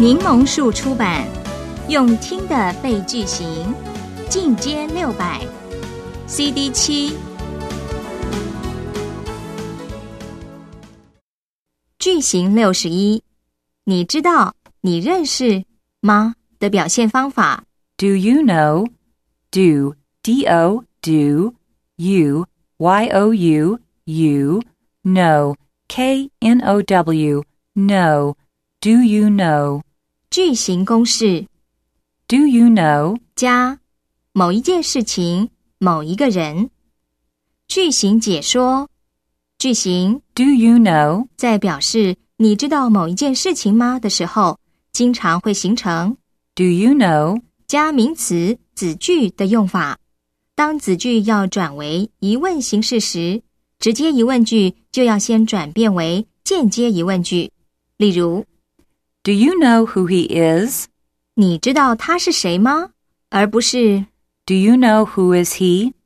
柠檬树出版，用听的背句型，进阶600 CD 7。句型61，你知道你认识吗的表现方法。 Do you know? Do, D-O, do, you, Y-O-U, you, know, K-N-O-W, know, do you know? 句型公式 Do you know? 加某一件事情，某一个人。句型解说，句型 Do you know? 在表示你知道某一件事情吗的时候，经常会形成 Do you know? 加名词子句的用法。当子句要转为疑问形式时，直接疑问句就要先转变为间接疑问句。例如 Do you know who he is? 你知道他是谁吗？而不是 Do you know who is he?